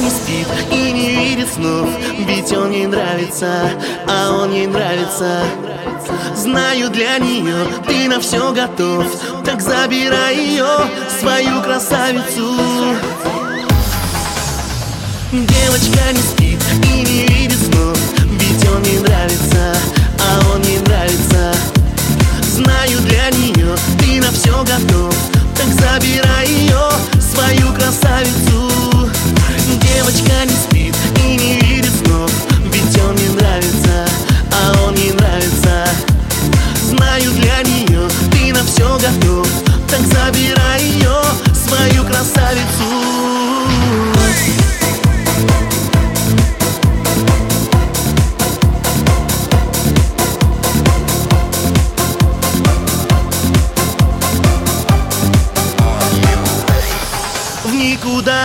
не спит и не видит снов, ведь он ей нравится, а он ей нравится. Знаю, для нее ты на все готов, так забирай ее, свою красавицу. Девочка не спит и не видит снов, ведь он ей нравится, а он ей нравится. Знаю, для нее ты на все готов, так забирай ее, свою красавицу. Девочка не спит и не видит снов, ведь он ей нравится, а он ей нравится. Знаю, для нее ты на все готов, так забирай ее, свою красавицу. В никуда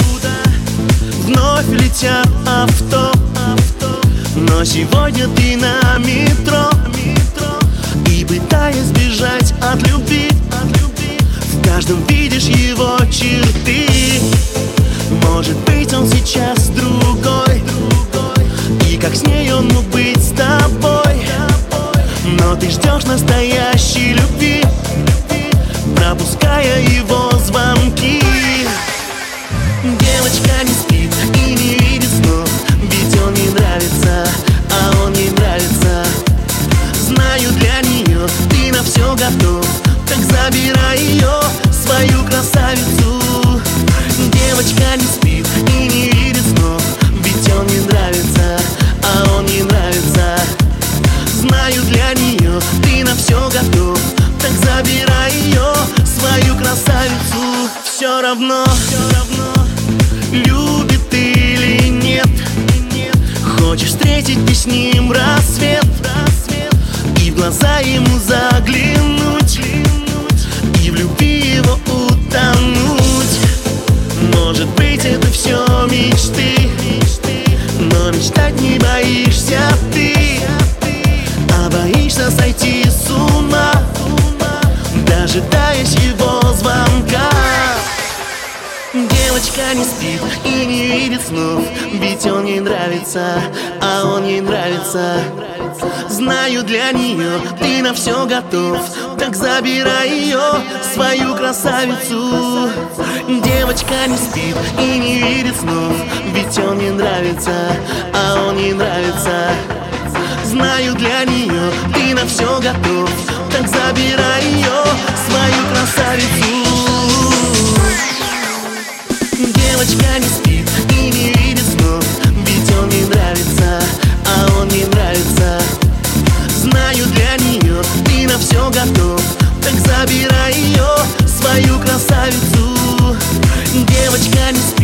вновь летят авто, но сегодня ты на метро. И пытаясь сбежать от любви, в каждом видишь его черты. Может быть, он сейчас другой, и как с ней он мог быть с тобой. Но ты ждешь настоящей любви, пропуская его звонки. Девочка не спит и не видит снов, ведь он ей нравится, а он ей нравится. Знаю, для нее ты на все готов, так забирай ее, свою красавицу. Девочка не спит и не видит снов, ведь он ей нравится, а он ей нравится. Знаю, для нее ты на все готов, так забирай ее, свою красавицу. Все равно любит или нет, хочешь встретить ты с ним рассвет, и в глаза ему заглянуть, и в любви его утонуть. Может быть, это все мечты, но мечтать не боишься ты, а боишься сойти с ума, дожидаясь его звонка. Девочка не спит и не видит снов, ведь он ей нравится, а он ей нравится. Знаю, для нее ты на все готов, так забирай ее, свою красавицу. Девочка не спит и не видит снов, ведь он ей нравится, а он ей нравится. Знаю, для нее ты на все готов, так забирай ее, свою красавицу. Девочка не спит и не видит снов, ведь он ей нравится, а он ей нравится. Знаю, для нее ты на все готов, так забирай ее, свою красавицу. Девочка не спит